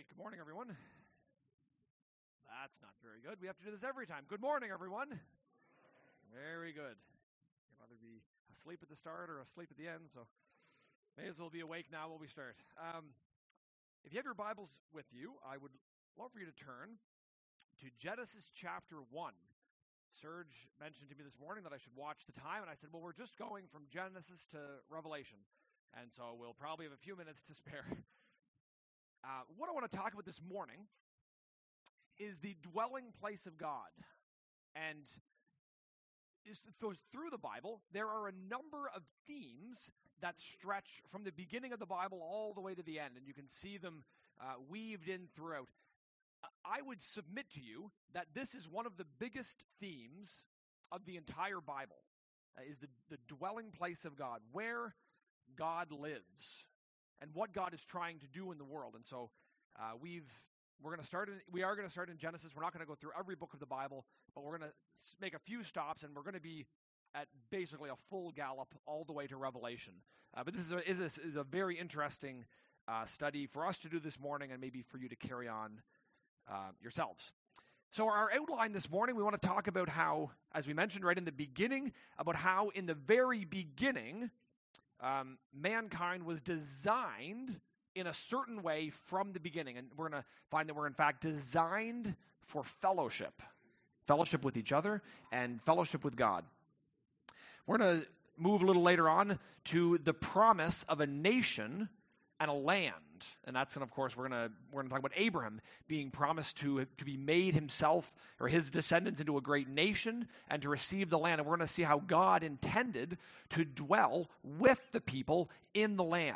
Great. Good morning, everyone. That's not very good. We have to do this every time. Good morning, everyone. Very good. You'd rather be asleep at the start or asleep at the end, so may as well be awake now while we start. If you have your Bibles with you, I would love for you to turn to Genesis chapter 1. Serge mentioned to me this morning that I should watch the time, and I said, well, we're just going from Genesis to Revelation, and so we'll probably have a few minutes to spare. What I want to talk about this morning is the dwelling place of God. And through the Bible, there are a number of themes that stretch from the beginning of the Bible all the way to the end, and you can see them weaved in throughout. I would submit to you that this is one of the biggest themes of the entire Bible, is the dwelling place of God, where God lives, and what God is trying to do in the world. And so we are going to start in Genesis. We're not going to go through every book of the Bible, but we're going to make a few stops, and we're going to be at basically a full gallop all the way to Revelation. But this is a very interesting study for us to do this morning, and maybe for you to carry on yourselves. So our outline this morning, we want to talk about how, as we mentioned right in the beginning, about how in the very beginning, mankind was designed in a certain way from the beginning. And we're going to find that we're in fact designed for fellowship with each other and fellowship with God. We're going to move a little later on to the promise of a nation and a land. And that's, and of course, we're going to talk about Abraham being promised to be made himself or his descendants into a great nation and to receive the land. And we're going to see how God intended to dwell with the people in the land.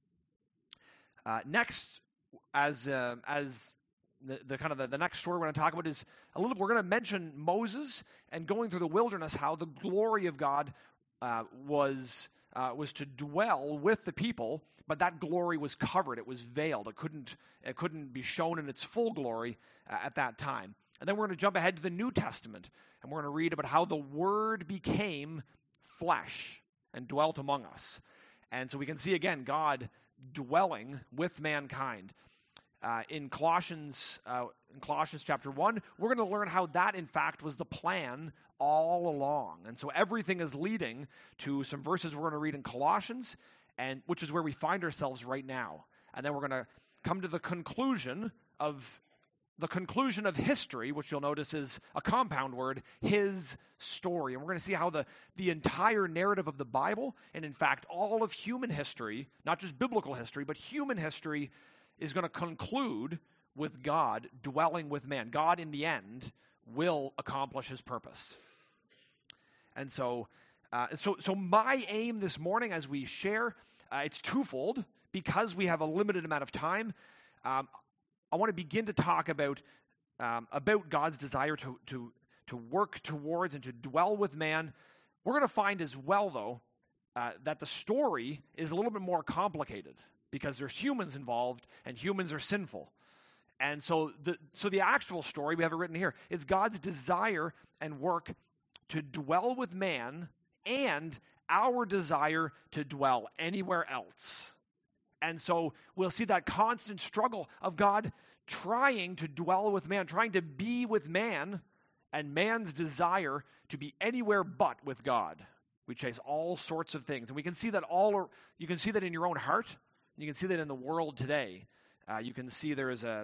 Next, as the next story we're going to talk about is we're going to mention Moses and going through the wilderness, how the glory of God was to dwell with the people, but that glory was covered. It was veiled. It couldn't be shown in its full glory at that time. And then we're going to jump ahead to the New Testament, and we're going to read about how the Word became flesh and dwelt among us. And so we can see again God dwelling with mankind. In Colossians chapter 1, we're going to learn how that, in fact, was the plan all along. And so everything is leading to some verses we're going to read in Colossians, and which is where we find ourselves right now. And then we're going to come to the conclusion of history, which you'll notice is a compound word, his story. And we're going to see how the entire narrative of the Bible, and in fact all of human history, not just biblical history, but human history, is going to conclude with God dwelling with man. God, in the end, will accomplish his purpose. And so my aim this morning as we share, it's twofold. Because we have a limited amount of time, I want to begin to talk about God's desire to work towards and to dwell with man. We're going to find as well, though, that the story is a little bit more complicated because there's humans involved, and humans are sinful. And so the actual story, we have it written here, is God's desire and work to dwell with man and our desire to dwell anywhere else. And so we'll see that constant struggle of God trying to dwell with man, trying to be with man, and man's desire to be anywhere but with God. We chase all sorts of things. And we can see that you can see that in your own heart. You can see that in the world today. You can see there is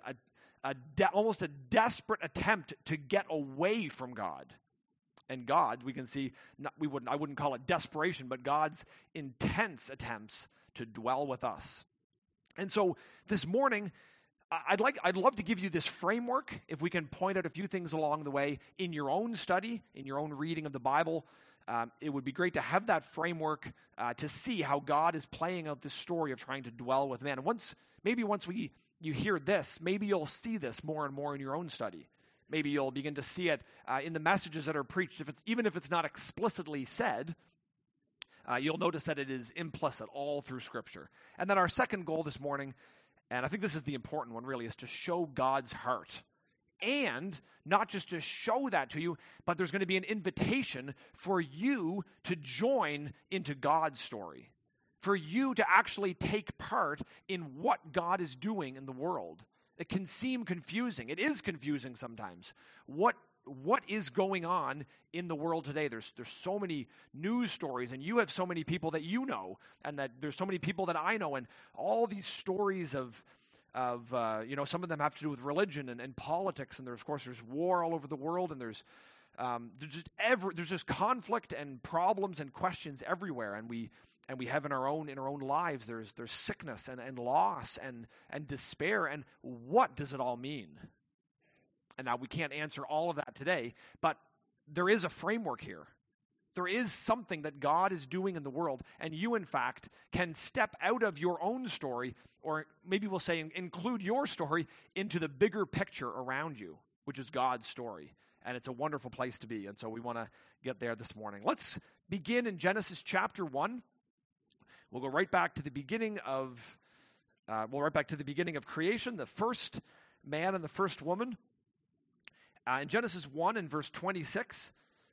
almost a desperate attempt to get away from God. And God, we can see, I wouldn't call it desperation, but God's intense attempts to dwell with us. And so this morning, I'd love to give you this framework, if we can point out a few things along the way in your own study, in your own reading of the Bible. It would be great to have that framework to see how God is playing out this story of trying to dwell with man. And once you hear this, maybe you'll see this more and more in your own study. Maybe you'll begin to see it in the messages that are preached. Even if it's not explicitly said, you'll notice that it is implicit all through Scripture. And then our second goal this morning, and I think this is the important one really, is to show God's heart. And not just to show that to you, but there's going to be an invitation for you to join into God's story. for you to actually take part in what God is doing in the world. It can seem confusing. It is confusing sometimes. What is going on in the world today? There's so many news stories, and you have so many people that you know, and that there's so many people that I know, and all these stories of some of them have to do with religion and politics, and there's war all over the world, and there's just conflict and problems and questions everywhere, and we have in our own lives there's sickness and loss and despair, and what does it all mean? And now we can't answer all of that today, but there is a framework here. There is something that God is doing in the world, and you, in fact, can step out of your own story, or maybe we'll say include your story into the bigger picture around you, which is God's story. And it's a wonderful place to be, and so we want to get there this morning. Let's begin in Genesis chapter 1. We'll go right back to the beginning of creation, the first man and the first woman. In Genesis 1 and verse 26,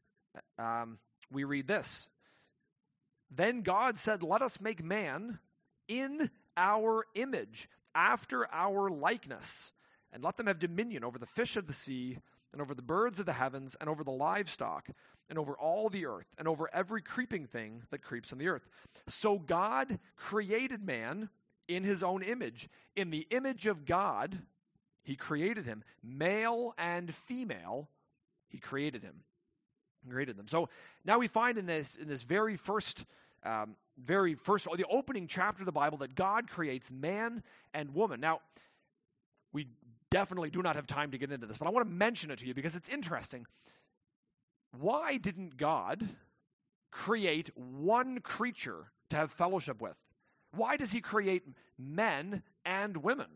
we read this. Then God said, "Let us make man in our image, after our likeness, and let them have dominion over the fish of the sea, and over the birds of the heavens, and over the livestock, and over all the earth, and over every creeping thing that creeps on the earth." So God created man in his own image. In the image of God, he created him. Male and female, he created him. He created them. So now we find in this very first, the opening chapter of the Bible, that God creates man and woman. Now, we definitely do not have time to get into this, but I want to mention it to you because it's interesting. Why didn't God create one creature to have fellowship with? Why does he create men and women?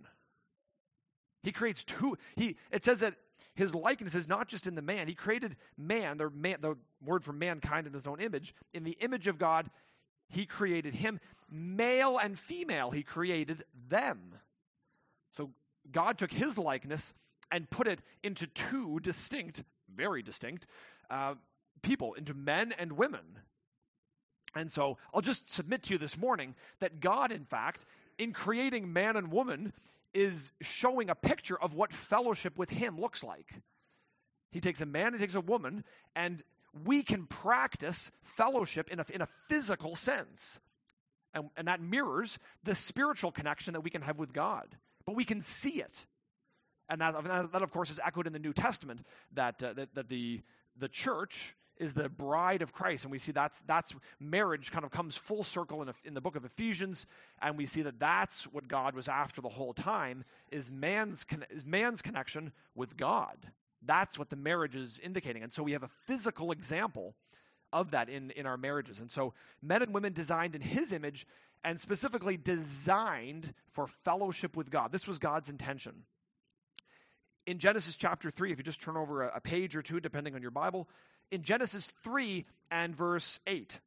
He creates two. It says that his likeness is not just in the man. He created man, the word for mankind, in his own image. In the image of God, he created him. Male and female, he created them. So God took his likeness and put it into two distinct, very distinct, people, into men and women. And so I'll just submit to you this morning that God, in fact, in creating man and woman, is showing a picture of what fellowship with him looks like. He takes a man and takes a woman, and we can practice fellowship in a physical sense. And that mirrors the spiritual connection that we can have with God. But we can see it. And that of course, is echoed in the New Testament, that the church is the bride of Christ, and we see that's marriage kind of comes full circle in the book of Ephesians, and we see that's what God was after the whole time, is man's connection with God. That's what the marriage is indicating, and so we have a physical example of that in our marriages. And so men and women designed in his image, and specifically designed for fellowship with God. This was God's intention. In Genesis chapter 3, if you just turn over a page or two, depending on your Bible, in Genesis 3 and verse 8,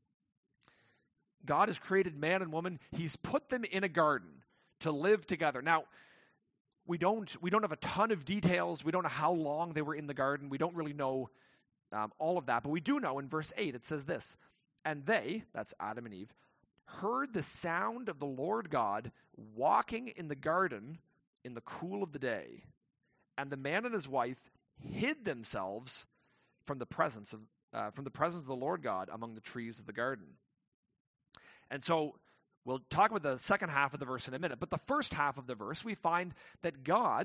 God has created man and woman. He's put them in a garden to live together. Now, we don't have a ton of details. We don't know how long they were in the garden. We don't really know all of that. But we do know in verse 8, it says this, "And they," that's Adam and Eve, "heard the sound of the Lord God walking in the garden in the cool of the day. And the man and his wife hid themselves from the presence of the Lord God among the trees of the garden." And so we'll talk about the second half of the verse in a minute. But the first half of the verse, we find that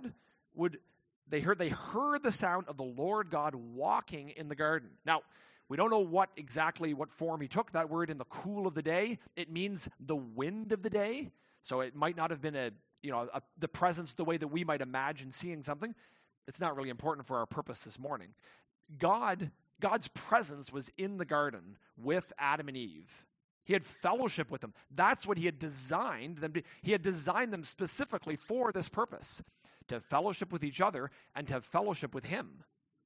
they heard the sound of the Lord God walking in the garden. Now, we don't know what form he took. That word, in the cool of the day, it means the wind of the day. So it might not have been the presence the way that we might imagine seeing something. It's not really important for our purpose this morning. God's presence was in the garden with Adam and Eve. He had fellowship with them. That's what he had designed them to. He had designed them specifically for this purpose, to have fellowship with each other and to have fellowship with him.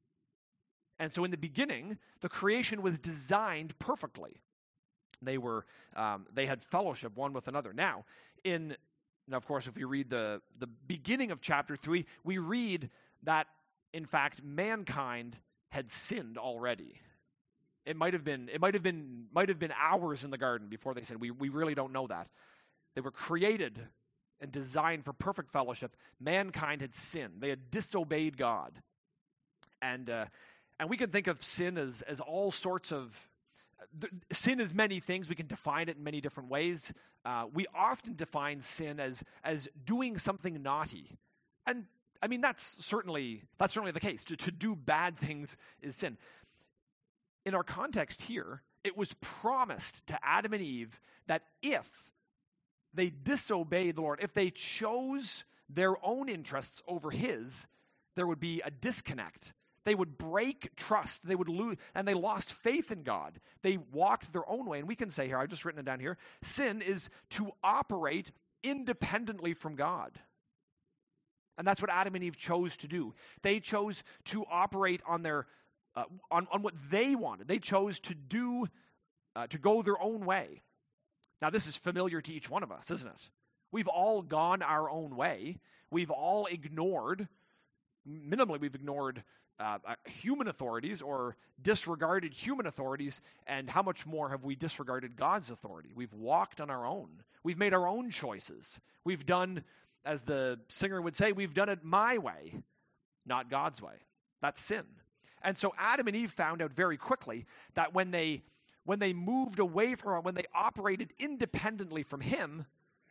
And so in the beginning, the creation was designed perfectly. They had fellowship one with another. Now, of course, if we read the beginning of chapter 3, we read that, in fact, mankind had sinned already. It might have been hours in the garden before they said, we really don't know that. They were created and designed for perfect fellowship. Mankind had sinned. They had disobeyed God. And we can think of sin as all sorts of... sin is many things. We can define it in many different ways. We often define sin as doing something naughty. And, I mean, that's certainly the case. To do bad things is sin. In our context here, it was promised to Adam and Eve that if they disobeyed the Lord, if they chose their own interests over his, there would be a disconnect. They would break trust. They would lose, and they lost faith in God. They walked their own way. And we can say here, I've just written it down here, sin is to operate independently from God. And that's what Adam and Eve chose to do. They chose to operate on their on what they wanted. They chose to go their own way. Now, this is familiar to each one of us, isn't it? We've all gone our own way. We've all minimally we've ignored human authorities or disregarded human authorities, and how much more have we disregarded God's authority? We've walked on our own. We've made our own choices. We've done, as the singer would say, we've done it my way, not God's way. That's sin. And so Adam and Eve found out very quickly that when they moved away from him, when they operated independently from him,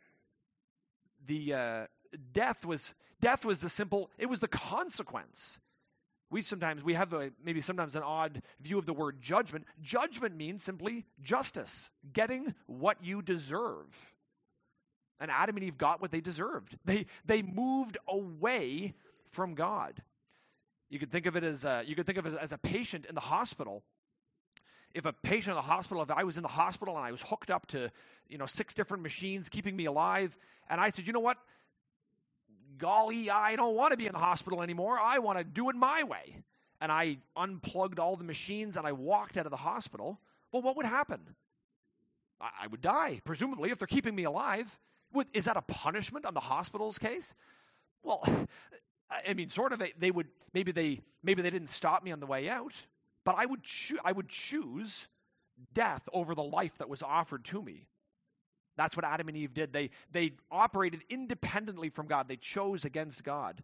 the death was the consequence. We have maybe sometimes an odd view of the word judgment. Judgment means simply justice, getting what you deserve. And Adam and Eve got what they deserved. They moved away from God. You could think of it as a patient in the hospital. If a patient in the hospital, if I was in the hospital and I was hooked up to 6 different machines keeping me alive, and I said, you know what? Golly, I don't want to be in the hospital anymore. I want to do it my way. And I unplugged all the machines and I walked out of the hospital. Well, what would happen? I would die, presumably, if they're keeping me alive. Is that a punishment on the hospital's case? Well, I mean, sort of. They would maybe they didn't stop me on the way out, but I would choose death over the life that was offered to me. That's what Adam and Eve did. They operated independently from God. They chose against God.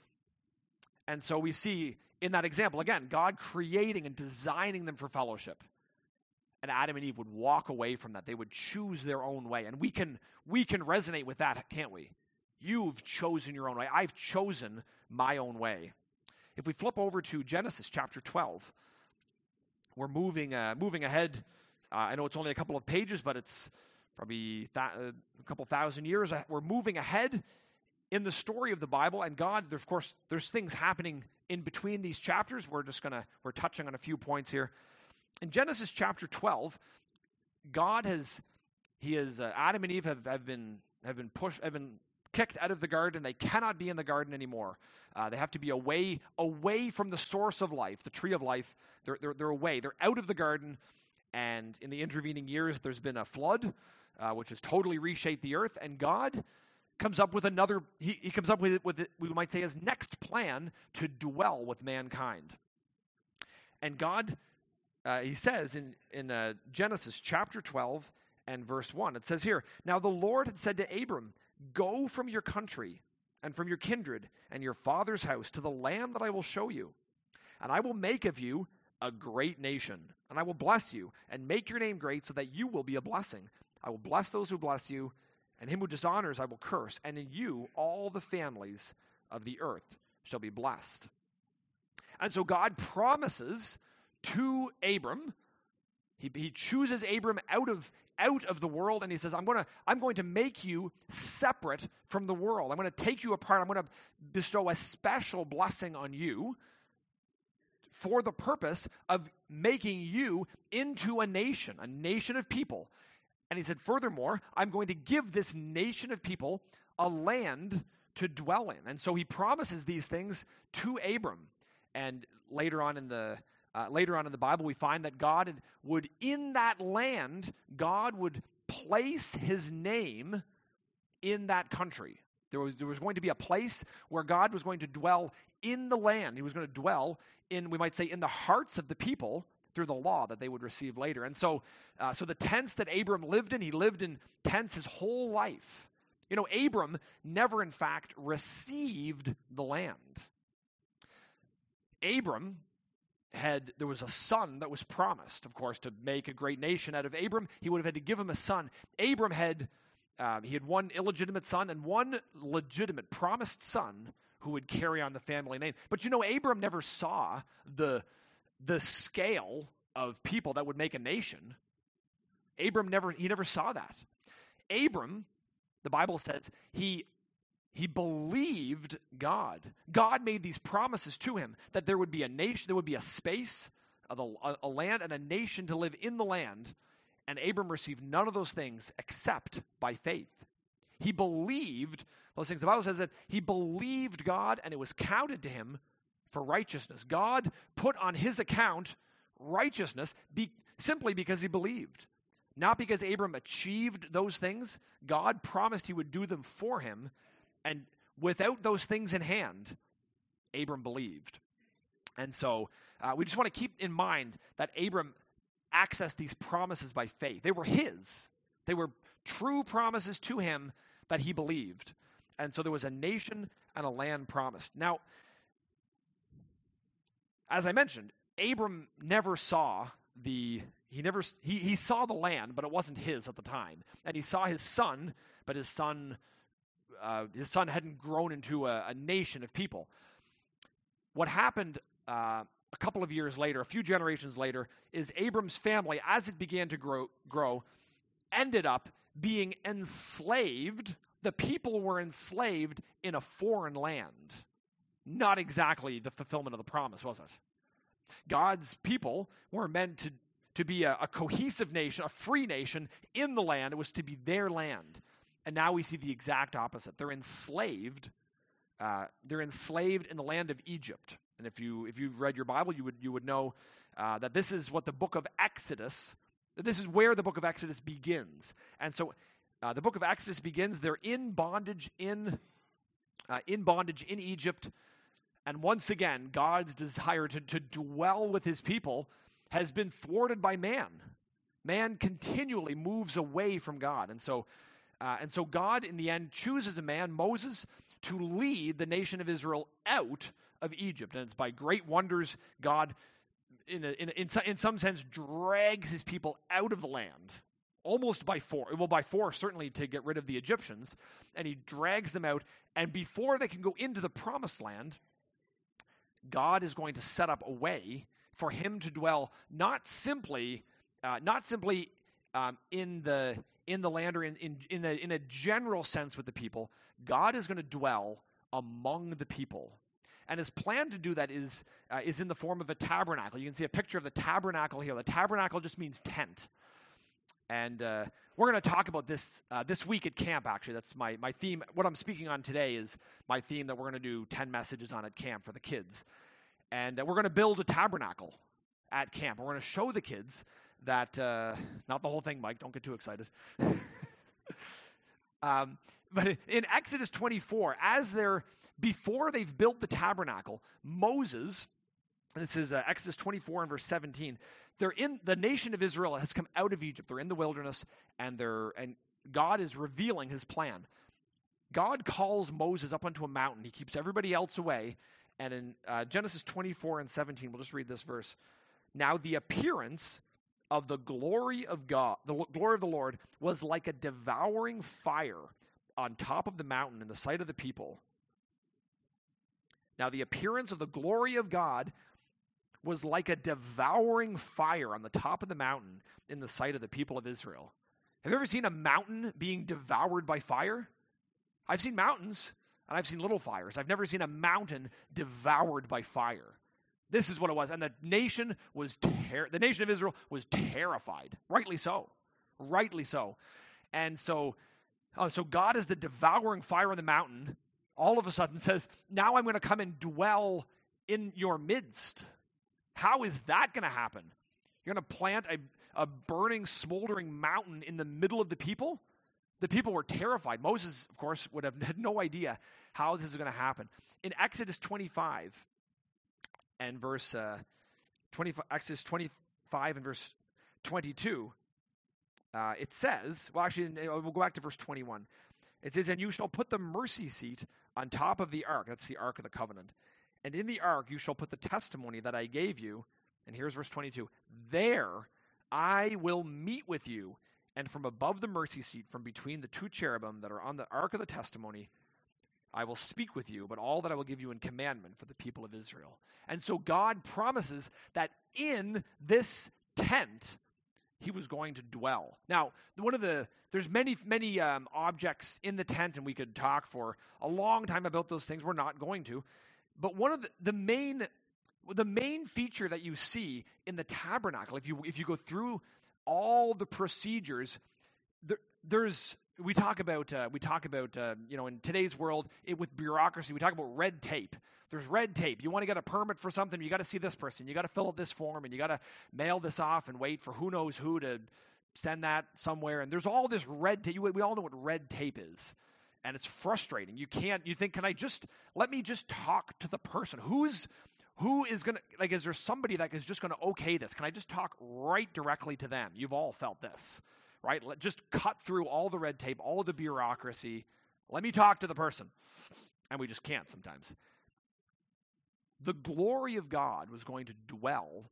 And so we see in that example, again, God creating and designing them for fellowship. And Adam and Eve would walk away from that. They would choose their own way. And we can resonate with that, can't we? You've chosen your own way. I've chosen my own way. If we flip over to Genesis chapter 12, we're moving ahead. I know it's only a couple of pages, but it's probably a couple thousand years. We're moving ahead in the story of the Bible, and God, of course, there's things happening in between these chapters. We're touching on a few points here. In Genesis chapter 12, God Adam and Eve have been kicked out of the garden. They cannot be in the garden anymore. They have to be away from the source of life, the tree of life. They're away. They're out of the garden. And in the intervening years, there's been a flood, which has totally reshaped the earth. And God comes up with another. He comes up with we might say his next plan to dwell with mankind. And God, he says in Genesis chapter 12 and verse 1, it says here, "Now the Lord had said to Abram, 'Go from your country and from your kindred and your father's house to the land that I will show you. And I will make of you a great nation. And I will bless you and make your name great so that you will be a blessing. I will bless those who bless you, and him who dishonors I will curse. And in you all the families of the earth shall be blessed.'" And so God promises to Abram, he chooses Abram out of the world, and he says, I'm going to make you separate from the world. I'm going to take you apart. I'm going to bestow a special blessing on you for the purpose of making you into a nation of people. And he said, furthermore, I'm going to give this nation of people a land to dwell in. And so he promises these things to Abram. And later on in the Bible, we find that God would, in that land, God would place his name in that country. There was going to be a place where God was going to dwell in the land. He was going to dwell in, we might say, in the hearts of the people, through the law that they would receive later. And so the tents that Abram lived in, he lived in tents his whole life. You know, Abram never, in fact, received the land. There was a son that was promised, of course, to make a great nation out of Abram. He would have had to give him a son. Abram had one illegitimate son and one legitimate promised son who would carry on the family name. But you know, Abram never saw the scale of people that would make a nation. Abram never saw that. Abram, the Bible says, he believed God. God made these promises to him that there would be a nation, there would be a space, a land, and a nation to live in the land. And Abram received none of those things except by faith. He believed those things. The Bible says that he believed God, and it was counted to him for righteousness. God put on his account righteousness simply because he believed. Not because Abram achieved those things. God promised he would do them for him. And without those things in hand, Abram believed. And so we just want to keep in mind that Abram accessed these promises by faith. They were his. They were true promises to him that he believed. And so there was a nation and a land promised. Now, as I mentioned, Abram never saw he saw the land, but it wasn't his at the time. And he saw his son, but his son hadn't grown into a nation of people. What happened a couple of years later, a few generations later, is Abram's family, as it began to grow, ended up being enslaved. The people were enslaved in a foreign land. Not exactly the fulfillment of the promise, was it? God's people were meant to be a cohesive nation, a free nation in the land. It was to be their land. And now we see the exact opposite. They're enslaved. They're enslaved in the land of Egypt. And if you've read your Bible, you would know that this is what the book of Exodus. This is where the book of Exodus begins. And so the book of Exodus begins. They're in bondage in Egypt. And once again, God's desire to dwell with his people has been thwarted by man. Man continually moves away from God. And so God, in the end, chooses a man, Moses, to lead the nation of Israel out of Egypt. And it's by great wonders, God, in some sense, drags his people out of the land, almost by force. Well, by force, certainly, to get rid of the Egyptians. And he drags them out. And before they can go into the promised land, God is going to set up a way for him to dwell not simply in the land or in a general sense with the people. God is going to dwell among the people. And his plan to do that is in the form of a tabernacle. You can see a picture of the tabernacle here. The tabernacle just means tent. And we're going to talk about this this week at camp, actually. That's my theme. What I'm speaking on today is my theme that we're going to do 10 messages on at camp for the kids. And we're going to build a tabernacle at camp. We're going to show the kids that, not the whole thing, Mike, don't get too excited. But in Exodus 24, before they've built the tabernacle, Moses, this is Exodus 24 and verse 17, the nation of Israel has come out of Egypt. They're in the wilderness, and God is revealing his plan. God calls Moses up onto a mountain. He keeps everybody else away. And in Genesis 24 and 17, we'll just read this verse. Now the appearance of the glory of God, the glory of the Lord, was like a devouring fire on top of the mountain in the sight of the people. Now the appearance of the glory of God was like a devouring fire on the top of the mountain in the sight of the people of Israel. Have you ever seen a mountain being devoured by fire? I've seen mountains, and I've seen little fires. I've never seen a mountain devoured by fire. This is what it was. And the nation of Israel was terrified. Rightly so. Rightly so. And so God is the devouring fire on the mountain. All of a sudden says, now I'm going to come and dwell in your midst. How is that going to happen? You're going to plant a burning, smoldering mountain in the middle of the people? The people were terrified. Moses, of course, would have had no idea how this is going to happen. In Exodus 25 and verse 25, Exodus 25 5 and verse 22, it says, well, actually, we'll go back to verse 21. It says, and you shall put the mercy seat on top of the ark. That's the ark of the covenant. And in the ark you shall put the testimony that I gave you. And here's verse 22. There I will meet with you, and from above the mercy seat, from between the two cherubim that are on the ark of the testimony, I will speak with you, but all that I will give you in commandment for the people of Israel. And so God promises that in this tent, he was going to dwell. Now, there's many objects in the tent, and we could talk for a long time about those things. We're not going to. But one of the main feature that you see in the tabernacle, if you go through all the procedures, we talk about in today's world with bureaucracy, we talk about red tape. There's red tape. You want to get a permit for something, you got to see this person. You got to fill out this form, and you got to mail this off and wait for who knows who to send that somewhere. And there's all this red tape. We all know what red tape is. And it's frustrating. You think, let me just talk to the person. Who is going to, is there somebody that is just going to okay this? Can I just talk right directly to them? You've all felt this, right? Just cut through all the red tape, all the bureaucracy. Let me talk to the person. And we just can't sometimes. The glory of God was going to dwell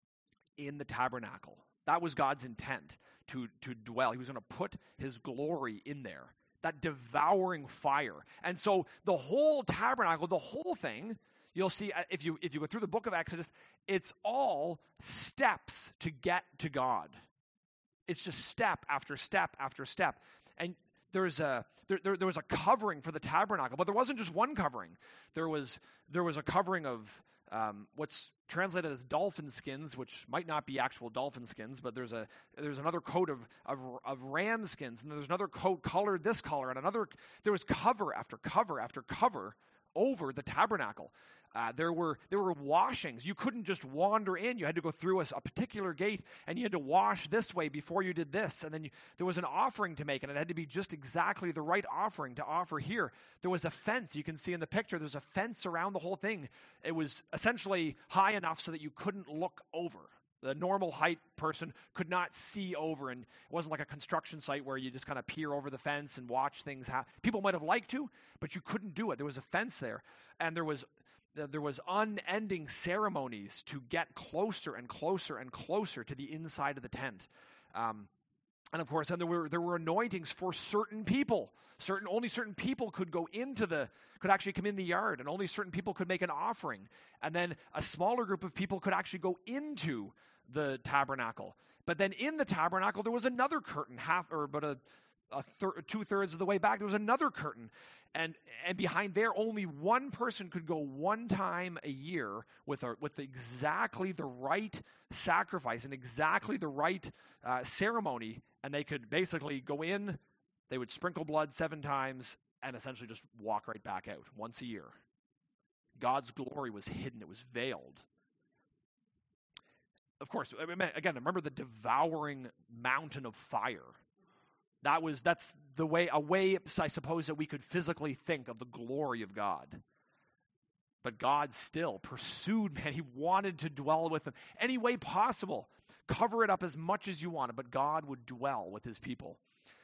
in the tabernacle. That was God's intent, to dwell. He was going to put his glory in there, that devouring fire. And so the whole tabernacle, the whole thing, you'll see, if you go through the book of Exodus, it's all steps to get to God. It's just step after step after step. And there was a covering for the tabernacle, but there wasn't just one covering. There was a covering of what's translated as dolphin skins, which might not be actual dolphin skins, but there's another coat of ram skins, and there's another coat colored this color, and there was cover after cover after cover over the tabernacle. There were washings. You couldn't just wander in. You had to go through a particular gate, and you had to wash this way before you did this. And then there was an offering to make, and it had to be just exactly the right offering to offer here. There was a fence. You can see in the picture, there's a fence around the whole thing. It was essentially high enough so that you couldn't look over. The normal height person could not see over, and it wasn't like a construction site where you just kind of peer over the fence and watch things happen. People might have liked to, but you couldn't do it. There was a fence there, and there was unending ceremonies to get closer and closer and closer to the inside of the tent. And of course, then there were anointings for certain people. Only certain people could actually come in the yard, and only certain people could make an offering. And then a smaller group of people could actually go into the tabernacle. But then in the tabernacle, there was another curtain, two-thirds of the way back, there was another curtain. And behind there, only one person could go one time a year with exactly the right sacrifice and exactly the right ceremony. And they could basically go in, they would sprinkle blood 7 times, and essentially just walk right back out once a year. God's glory was hidden. It was veiled. Of course, again, remember the devouring mountain of fire. That's a way, I suppose, that we could physically think of the glory of God. But God still pursued man. He wanted to dwell with them any way possible. Cover it up as much as you wanted, but God would dwell with his people.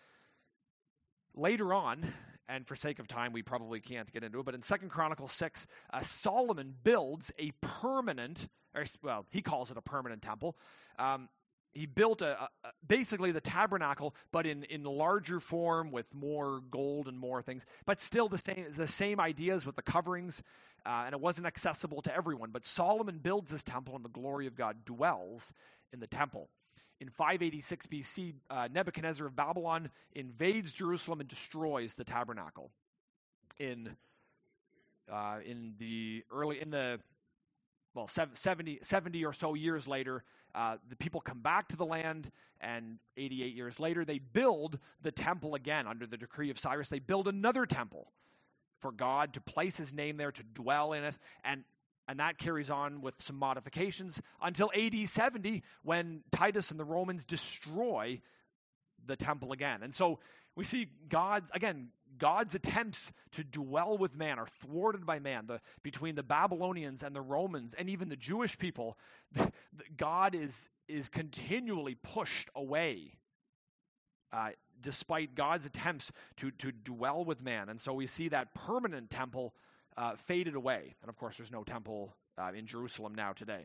Later on, and for sake of time, we probably can't get into it, but in 2 Chronicles 6, Solomon builds a permanent, he calls it a permanent temple. He built basically the tabernacle, but in larger form with more gold and more things, but still the same ideas with the coverings, and it wasn't accessible to everyone. But Solomon builds this temple, and the glory of God dwells in the temple. In 586 BC, Nebuchadnezzar of Babylon invades Jerusalem and destroys the tabernacle. In 70 or so years later, the people come back to the land, and 88 years later, they build the temple again under the decree of Cyrus. They build another temple for God to place his name there, to dwell in it, and that carries on with some modifications until AD 70, when Titus and the Romans destroy the temple again. And so we see God's attempts to dwell with man are thwarted by man. Between the Babylonians and the Romans and even the Jewish people, God is is continually pushed away despite God's attempts to dwell with man. And so we see that permanent temple faded away. And of course, there's no temple in Jerusalem now today.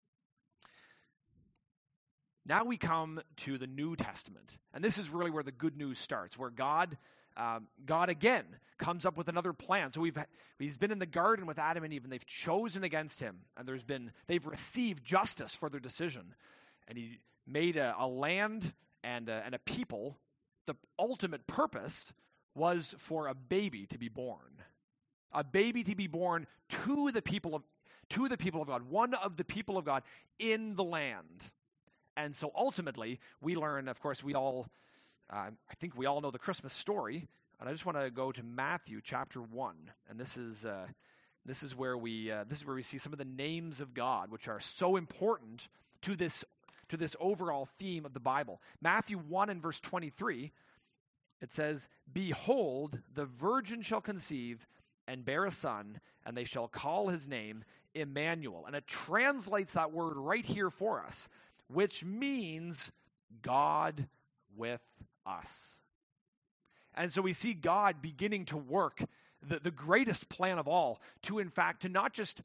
Now we come to the New Testament. And this is really where the good news starts, where God again comes up with another plan. So he's been in the garden with Adam and Eve, and they've chosen against him. And they've received justice for their decision. And he made a land and a people. The ultimate purpose was for a baby to be born. A baby to be born to the people of God, one of the people of God in the land. And so ultimately, we learn, of course, I think we all know the Christmas story, and I just want to go to Matthew chapter 1, and this is where we see some of the names of God, which are so important to this overall theme of the Bible. Matthew 1 and verse 23, it says, "Behold, the virgin shall conceive and bear a son, and they shall call his name Emmanuel." And it translates that word right here for us, which means God with us. And so we see God beginning to work the greatest plan of all to not just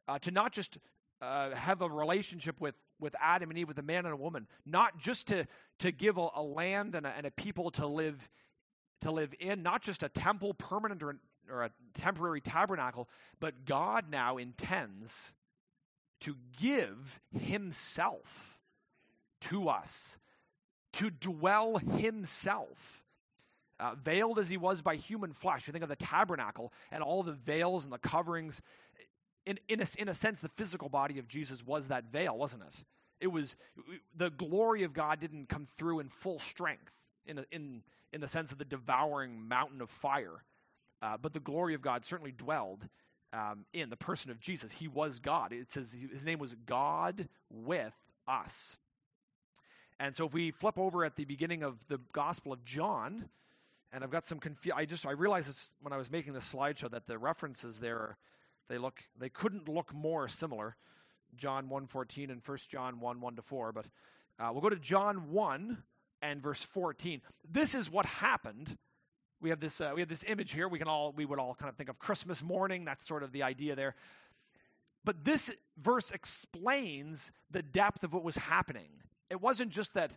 have a relationship with Adam and Eve, with a man and a woman, not just to give a land and a people to live in, not just a temple, permanent or a temporary tabernacle, but God now intends to give himself to us, to dwell himself, veiled as he was by human flesh. You think of the tabernacle and all the veils and the coverings. In a sense, the physical body of Jesus was that veil, wasn't it? It was the glory of God didn't come through in full strength in the sense of the devouring mountain of fire, but the glory of God certainly dwelled in the person of Jesus. He was God. It says his name was God with us. And so if we flip over at the beginning of the Gospel of John, and I've got some I realized this when I was making this slideshow that the references there, they couldn't look more similar. John 1:14 and 1 John 1:1-4. But we'll go to John 1 and verse 14. This is what happened. We have this image here. We would all kind of think of Christmas morning. That's sort of the idea there. But this verse explains the depth of what was happening. It wasn't just that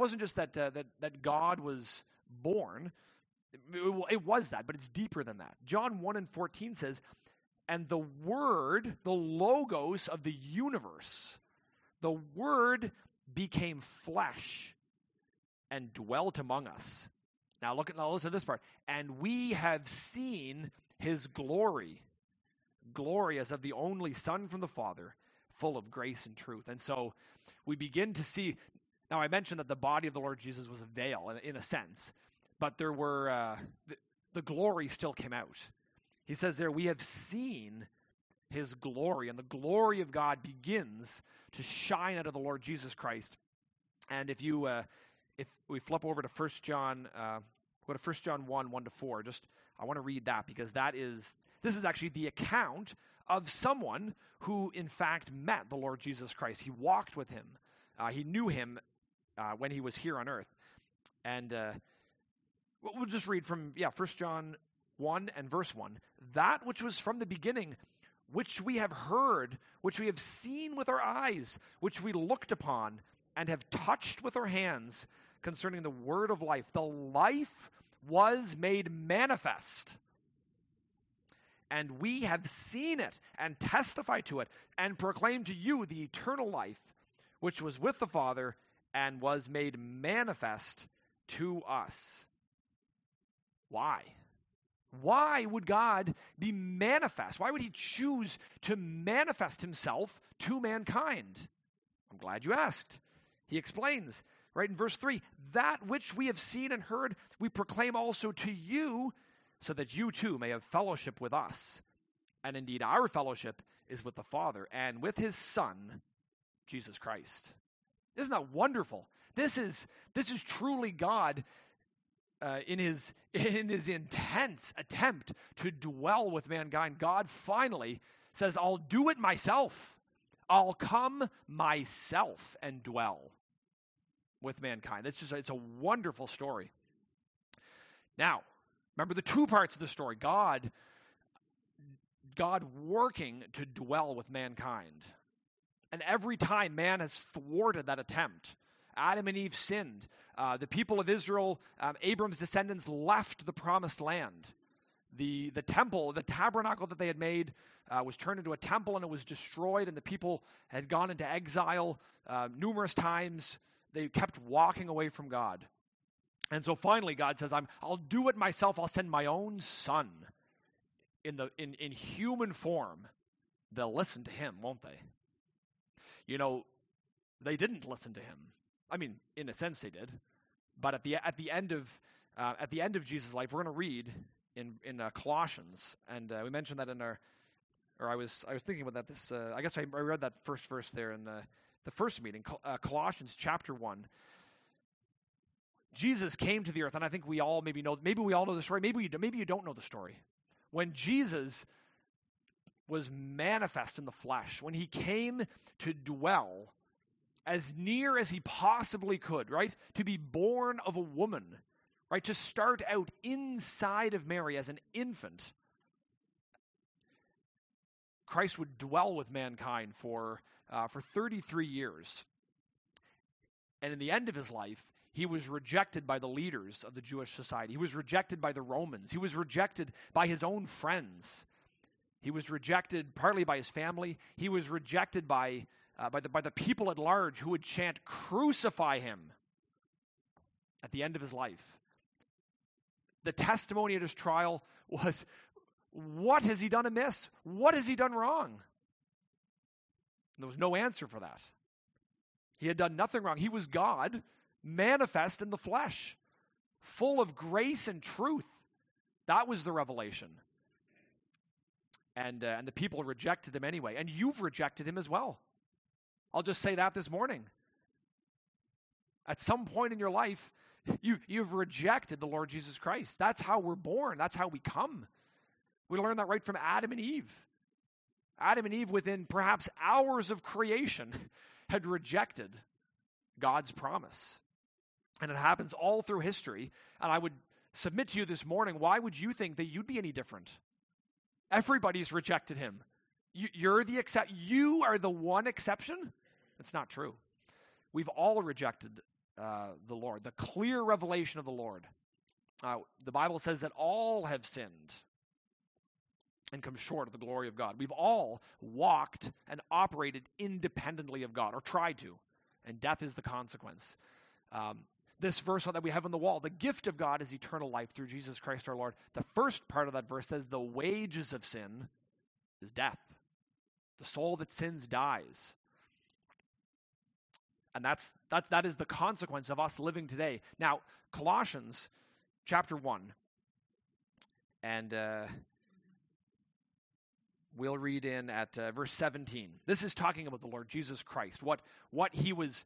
God was born. It was that, but it's deeper than that. John 1 and 14 says, "And the Word, the Logos of the universe, the Word became flesh and dwelt among us." Now listen to this part. "And we have seen his glory as of the only Son from the Father, full of grace and truth." And so we begin to see, now I mentioned that the body of the Lord Jesus was a veil in a sense, but there were, the glory still came out. He says there, we have seen his glory, and the glory of God begins to shine out of the Lord Jesus Christ. And if we flip over to 1 John, go to 1 John 1:1-4, I want to read that because this is actually the account of someone who in fact met the Lord Jesus Christ. He walked with him. He knew him when he was here on earth. And we'll just read from 1 John 1 and verse 1. "That which was from the beginning, which we have heard, which we have seen with our eyes, which we looked upon and have touched with our hands concerning the word of life. The life was made manifest. And we have seen it and testify to it and proclaim to you the eternal life, which was with the Father and was made manifest to us." Why? Why would God be manifest? Why would he choose to manifest himself to mankind? I'm glad you asked. He explains, right in verse 3, "That which we have seen and heard, we proclaim also to you, so that you too may have fellowship with us. And indeed, our fellowship is with the Father and with his Son, Jesus Christ." Isn't that wonderful? This is truly God in his intense attempt to dwell with mankind. God finally says, "I'll do it myself. I'll come myself and dwell with mankind. It's a wonderful story. Now, remember the two parts of the story. God working to dwell with mankind. And every time man has thwarted that attempt, Adam and Eve sinned. The people of Israel, Abram's descendants, left the promised land. The temple, the tabernacle that they had made was turned into a temple, and it was destroyed, and the people had gone into exile numerous times. They kept walking away from God. And so finally God says, I'll do it myself. I'll send my own son in human form. They'll listen to him, won't they? You know, they didn't listen to him. I mean, in a sense they did. But at the end of Jesus' life, we're going to read in Colossians, and we mentioned that I was thinking about that. I guess I read that first verse there in the first meeting, Colossians chapter 1. Jesus came to the earth, and I think we all maybe we all know the story. Maybe you don't know the story. When Jesus was manifest in the flesh, when he came to dwell as near as he possibly could, right? To be born of a woman, right? To start out inside of Mary as an infant. Christ would dwell with mankind for 33 years. And in the end of his life, he was rejected by the leaders of the Jewish society. He was rejected by the Romans. He was rejected by his own friends. He was rejected partly by his family. He was rejected by the people at large who would chant, "Crucify him," at the end of his life. The testimony at his trial was, what has he done amiss? What has he done wrong? There was no answer for that. He had done nothing wrong. He was God, manifest in the flesh, full of grace and truth. That was the revelation. And the people rejected him anyway. And you've rejected him as well. I'll just say that this morning. At some point in your life, you've rejected the Lord Jesus Christ. That's how we're born. That's how we come. We learned that right from Adam and Eve. Adam and Eve, within perhaps hours of creation, had rejected God's promise. And it happens all through history. And I would submit to you this morning, why would you think that you'd be any different? Everybody's rejected him. You are the one exception? That's not true. We've all rejected the Lord, the clear revelation of the Lord. The Bible says that all have sinned and come short of the glory of God. We've all walked and operated independently of God, or tried to, and death is the consequence. This verse that we have on the wall, the gift of God is eternal life through Jesus Christ our Lord. The first part of that verse says the wages of sin is death. The soul that sins dies. And that is the consequence of us living today. Now, Colossians chapter 1, and we'll read in at verse 17. This is talking about the Lord Jesus Christ, what he was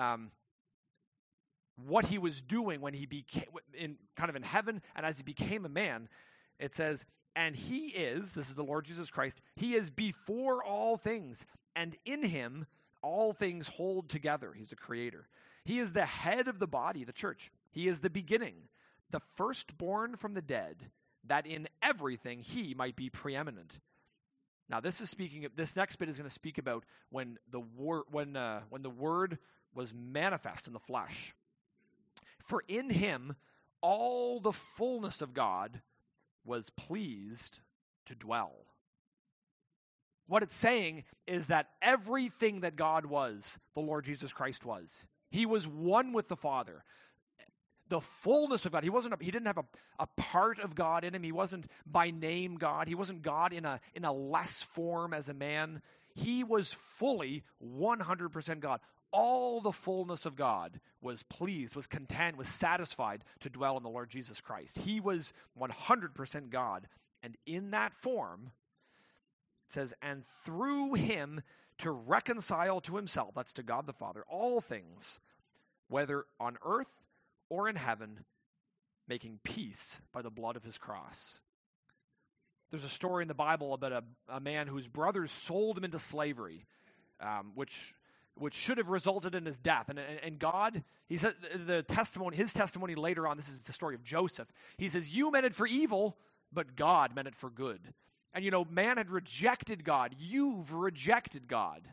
doing when he became in heaven, and as he became a man. It says, and he is, this is the Lord Jesus Christ, he is before all things, and in him all things hold together. He's the creator. He is the head of the body, the church. He is the beginning, the firstborn from the dead, that in everything he might be preeminent. Now this next bit is going to speak about when the word was manifest in the flesh. For in him all the fullness of God was pleased to dwell. What it's saying is that everything that God was, the Lord Jesus Christ was. He was one with the Father. The fullness of God. He didn't have a part of God in him. He wasn't by name God. He wasn't God in a less form as a man. He was fully 100% God. All the fullness of God was pleased, was content, was satisfied to dwell in the Lord Jesus Christ. He was 100% God. And in that form, it says, and through him to reconcile to himself, that's to God the Father, all things, whether on earth or in heaven, making peace by the blood of his cross. There's a story in the Bible about a man whose brothers sold him into slavery. which should have resulted in his death. And God, he said, his testimony later on, this is the story of Joseph. He says, you meant it for evil, but God meant it for good. And man had rejected God. You've rejected God.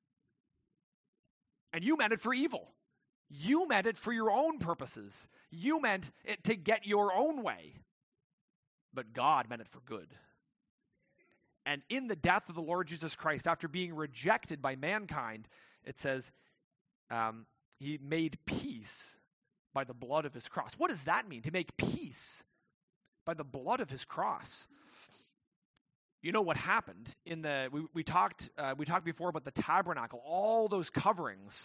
And you meant it for evil. You meant it for your own purposes. You meant it to get your own way. But God meant it for good. And in the death of the Lord Jesus Christ, after being rejected by mankind, it says he made peace by the blood of his cross. What does that mean, to make peace by the blood of his cross? You know what happened in we talked before about the tabernacle, all those coverings.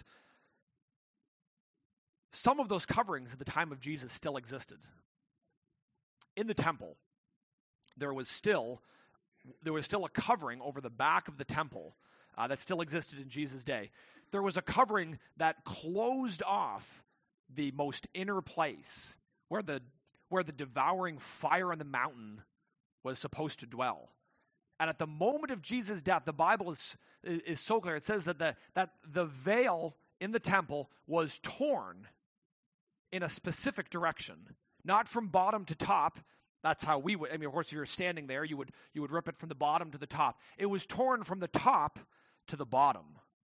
Some of those coverings at the time of Jesus still existed. In the temple, there was still a covering over the back of the temple that still existed in Jesus' day. There was a covering that closed off the most inner place where the devouring fire on the mountain was supposed to dwell. And at the moment of Jesus' death, the Bible is so clear. It says that the veil in the temple was torn in a specific direction, not from bottom to top. That's how we would. Of course, if you were standing there, you would rip it from the bottom to the top. It was torn from the top to the bottom.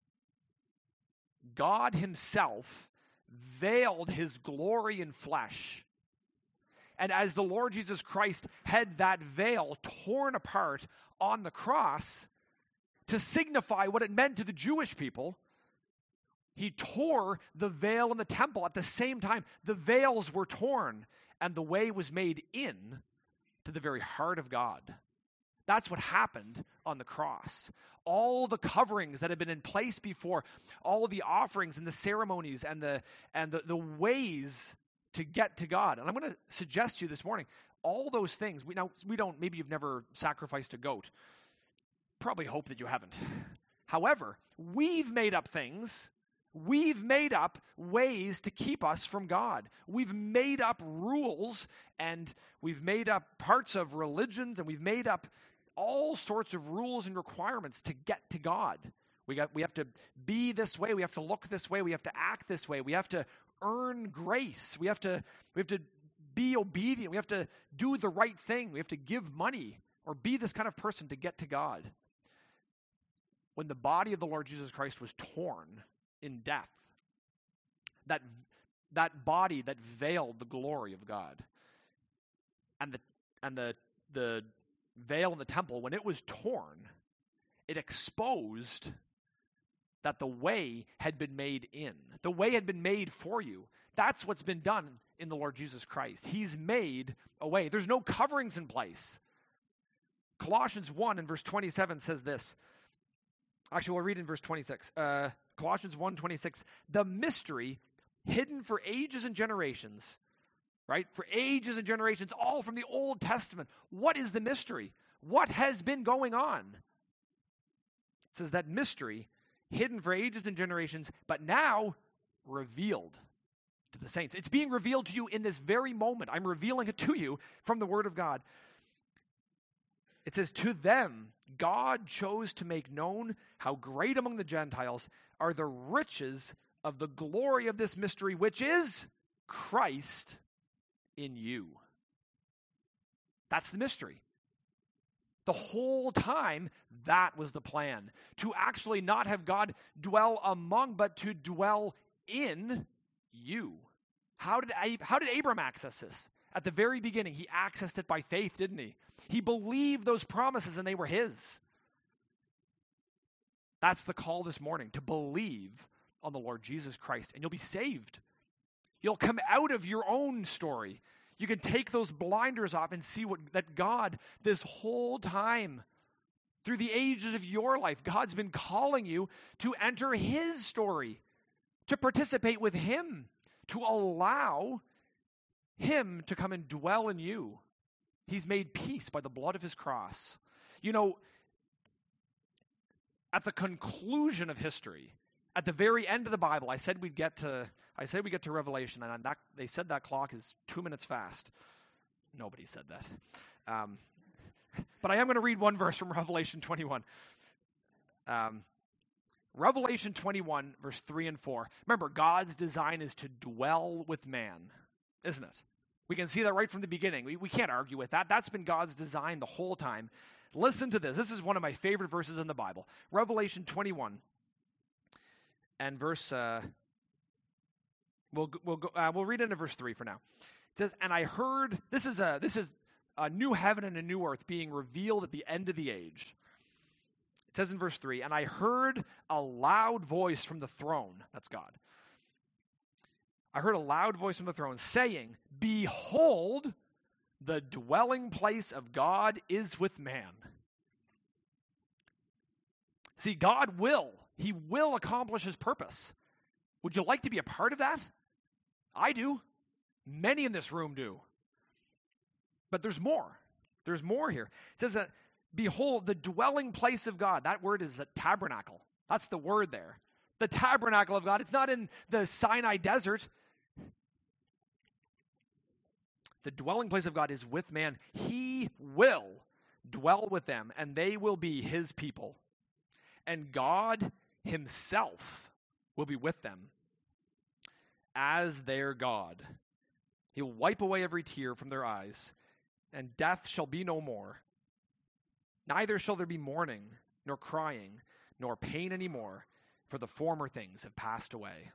God himself veiled his glory in flesh. And as the Lord Jesus Christ had that veil torn apart on the cross to signify what it meant to the Jewish people, he tore the veil in the temple at the same time. The veils were torn, and the way was made in to the very heart of God. That's what happened on the cross. All the coverings that had been in place before, all of the offerings and the ceremonies and the ways to get to God. And I'm going to suggest to you this morning, all those things, maybe you've never sacrificed a goat. Probably hope that you haven't. However, we've made up things. We've made up ways to keep us from God. We've made up rules, and we've made up parts of religions, and we've made up all sorts of rules and requirements to get to God. We have to be this way. We have to look this way. We have to act this way. We have to earn grace. We have to be obedient. We have to do the right thing. We have to give money or be this kind of person to get to God. When the body of the Lord Jesus Christ was torn in death, that body that veiled the glory of God, and the veil in the temple, when it was torn, it exposed that the way had been made in. The way had been made for you. That's what's been done in the Lord Jesus Christ. He's made a way. There's no coverings in place. Colossians 1 and verse 27 says this. Actually, we'll read in verse 26. Colossians 1:26. The mystery hidden for ages and generations, right? For ages and generations, all from the Old Testament. What is the mystery? What has been going on? It says that mystery hidden for ages and generations, but now revealed to the saints. It's being revealed to you in this very moment. I'm revealing it to you from the Word of God. It says, to them, God chose to make known how great among the Gentiles are the riches of the glory of this mystery, which is Christ in you. That's the mystery. The whole time, that was the plan. To actually not have God dwell among, but to dwell in you. How did Abram access this? At the very beginning, he accessed it by faith, didn't he? He believed those promises and they were his. That's the call this morning, to believe on the Lord Jesus Christ, and you'll be saved. You'll come out of your own story. You can take those blinders off and see that God, this whole time, through the ages of your life, God's been calling you to enter his story, to participate with him, to allow him to come and dwell in you. He's made peace by the blood of his cross. You know, at the conclusion of history, at the very end of the Bible, I said we get to Revelation, and they said that clock is 2 minutes fast. Nobody said that. But I am going to read one verse from Revelation 21. Revelation 21, verse 3 and 4. Remember, God's design is to dwell with man, isn't it? We can see that right from the beginning. We can't argue with that. That's been God's design the whole time. Listen to this. This is one of my favorite verses in the Bible. Revelation 21 and verse, we'll read into verse 3 for now. It says, and I heard, this is a new heaven and a new earth being revealed at the end of the age. It says in verse 3, and I heard a loud voice from the throne, that's God. I heard a loud voice from the throne saying, behold, the dwelling place of God is with man. See, God He will accomplish his purpose. Would you like to be a part of that? I do. Many in this room do. But there's more. There's more here. It says that, behold, the dwelling place of God. That word is a tabernacle. That's the word there. The tabernacle of God. It's not in the Sinai desert. The dwelling place of God is with man. He will dwell with them, and they will be his people. And God himself will be with them as their God. He will wipe away every tear from their eyes, and death shall be no more. Neither shall there be mourning, nor crying, nor pain anymore, for the former things have passed away.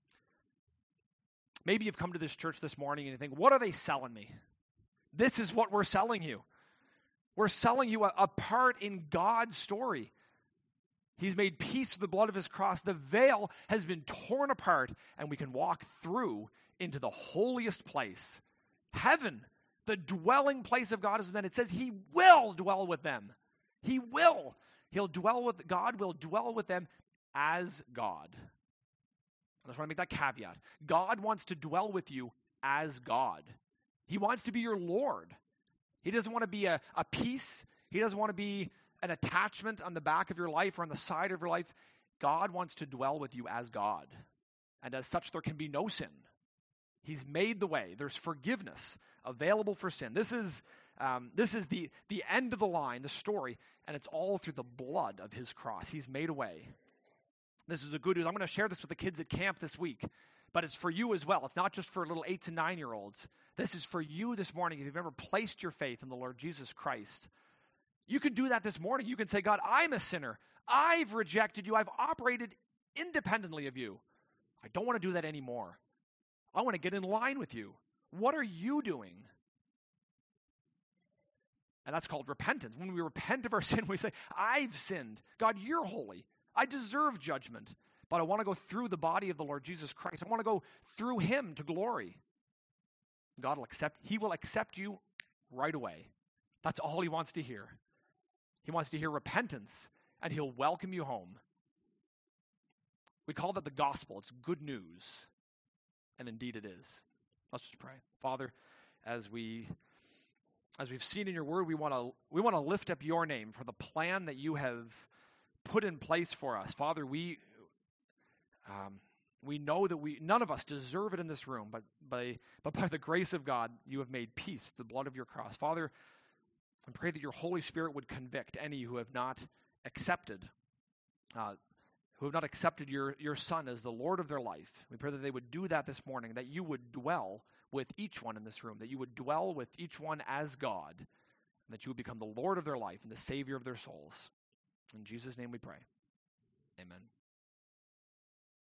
Maybe you've come to this church this morning and you think, what are they selling me? This is what we're selling you. We're selling you a part in God's story. He's made peace through the blood of his cross. The veil has been torn apart, and we can walk through into the holiest place. Heaven, the dwelling place of God is with men. It says he will dwell with them. He will. God will dwell with them as God. I just want to make that caveat. God wants to dwell with you as God. He wants to be your Lord. He doesn't want to be a piece. He doesn't want to be an attachment on the back of your life or on the side of your life. God wants to dwell with you as God. And as such, there can be no sin. He's made the way. There's forgiveness available for sin. This is the end of the line, the story, and it's all through the blood of his cross. He's made a way. This is the good news. I'm going to share this with the kids at camp this week, but it's for you as well. It's not just for little 8 to 9-year-olds. This is for you this morning. If you've ever placed your faith in the Lord Jesus Christ, you can do that this morning. You can say, God, I'm a sinner. I've rejected you. I've operated independently of you. I don't want to do that anymore. I want to get in line with you. What are you doing? And that's called repentance. When we repent of our sin, we say, I've sinned. God, you're holy. I deserve judgment, but I want to go through the body of the Lord Jesus Christ. I want to go through him to glory. God will he will accept you right away. That's all he wants to hear. He wants to hear repentance, and he'll welcome you home. We call that the gospel. It's good news. And indeed it is. Let's just pray. Father, as we've seen in your word, we want to lift up your name for the plan that you have put in place for us. Father, we know that none of us deserve it in this room, but by the grace of God, you have made peace, the blood of your cross. Father, I pray that your Holy Spirit would convict any who have not accepted your Son as the Lord of their life. We pray that they would do that this morning, that you would dwell with each one in this room, that you would dwell with each one as God, and that you would become the Lord of their life and the Savior of their souls. In Jesus' name we pray. Amen.